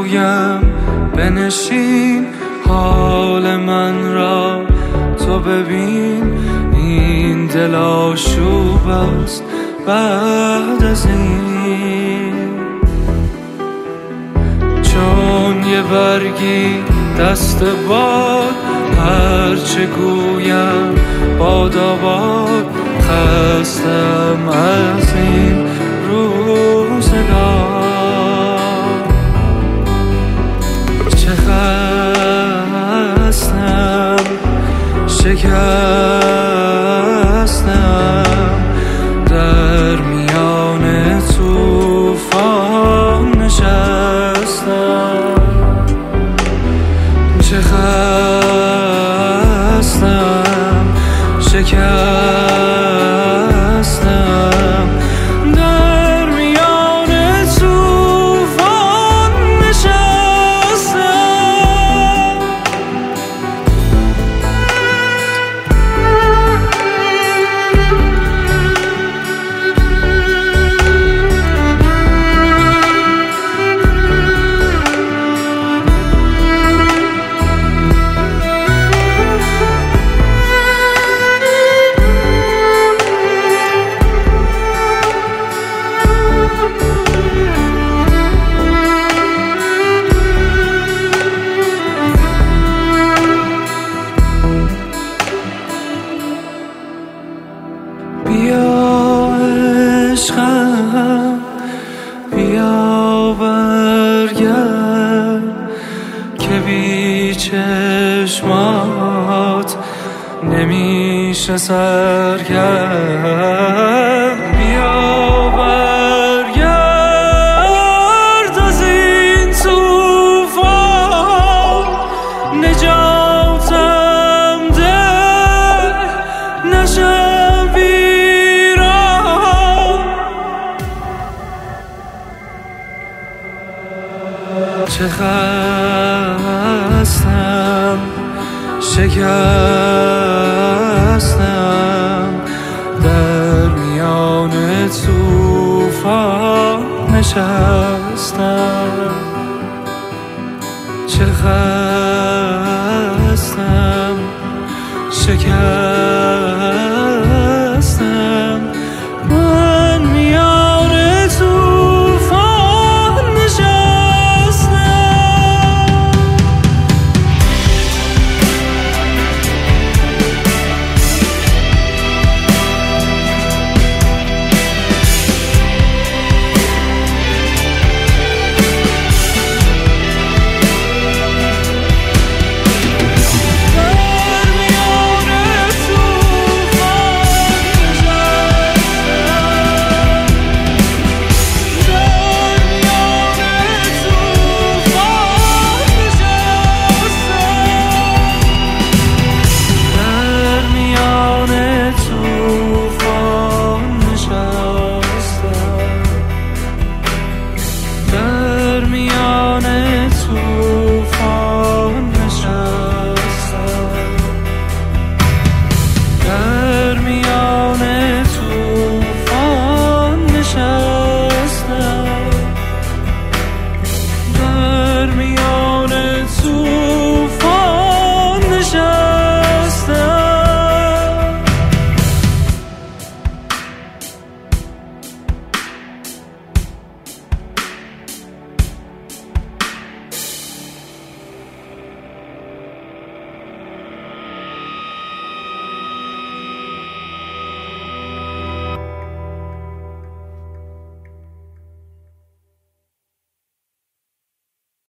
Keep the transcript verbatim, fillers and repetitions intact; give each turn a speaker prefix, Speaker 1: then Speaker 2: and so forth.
Speaker 1: گویم بنشین حال من را تو ببین، این دل آشوب است بعد از این. چون یه برگی دست باد هرچه گویم باد آباد، خستم از این روزگار. چه خستم شکستم در میان طوفان نشستم. چه خستم شکستم در میان طوفان نشستم. بیا عشقم بیا برگرد که بی چشمات نمیشه سر کرد. بیا برگرد از این طوفان، نجاتم ده نشم ویران. چه خستم شکستم در میان طوفان نشستم. چه خستم شکستم